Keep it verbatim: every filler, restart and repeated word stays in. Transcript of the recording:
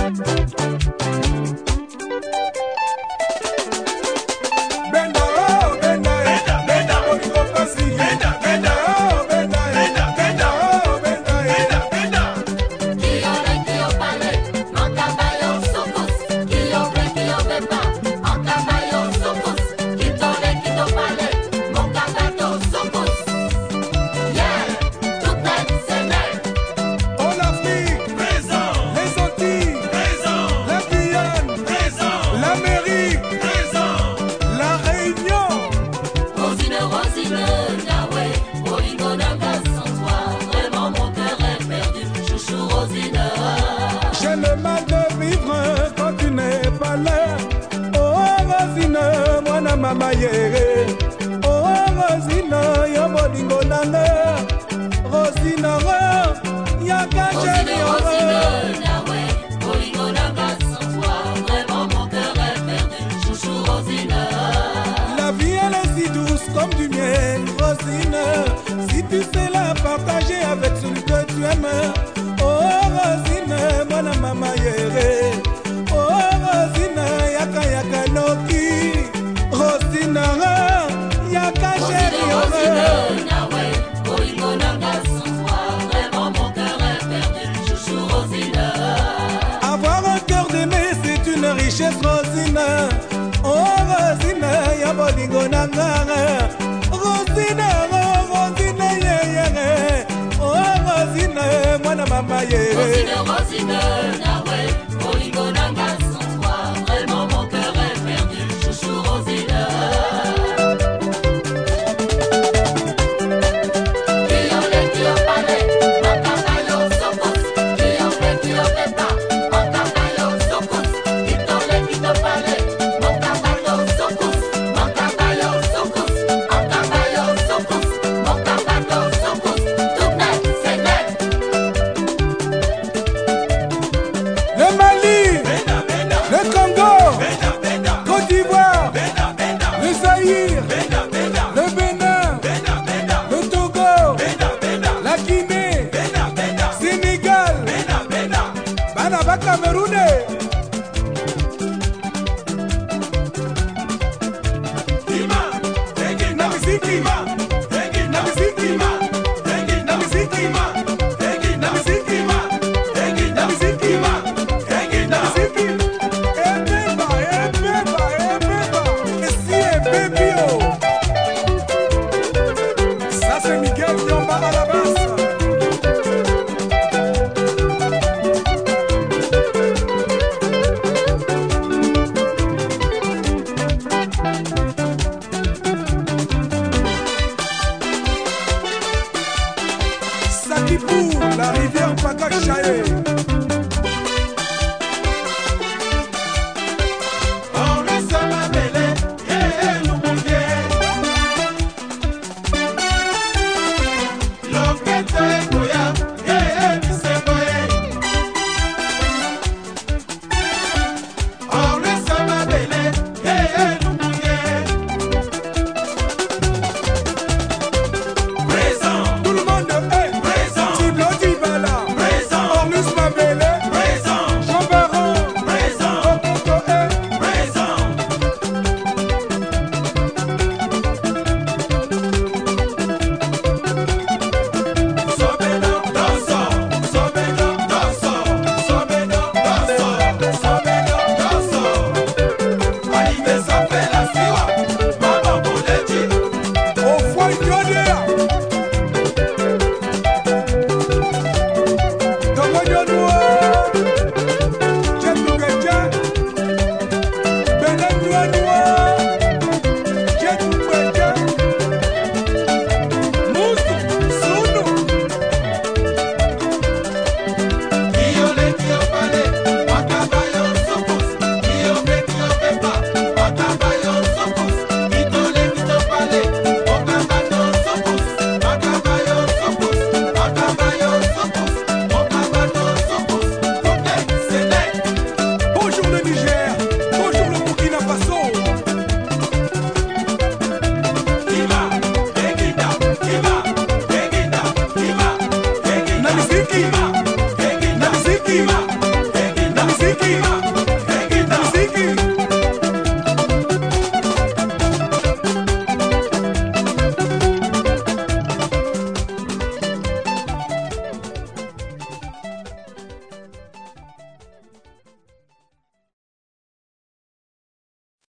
Mama yere, oh Rosina, ya bolingo nanga, Rosina, ya cacheri, Rosina, nawe, bolingo nanga sans toi, vraiment mon cœur est perdu, chouchou Rosina. La vie elle est si douce comme du miel, Rosina, si tu sais la partager avec celui que tu aimes, oh Rosina, mon mama yere, oh Rosina, yaka yaka noki. Rosina, yaka chéri, Rosina, nawe, bolingo nanga sans toi, vraiment mon cœur est perdu, chouchou Rosina. Avoir un cœur d'aimer, c'est une richesse, Rosina. Oh Rosina, ya bolingo nanga, Rosina, Rosina, yeah, yeah. Oh Rosina, mwana mama, yeah. Rosina, Rosina.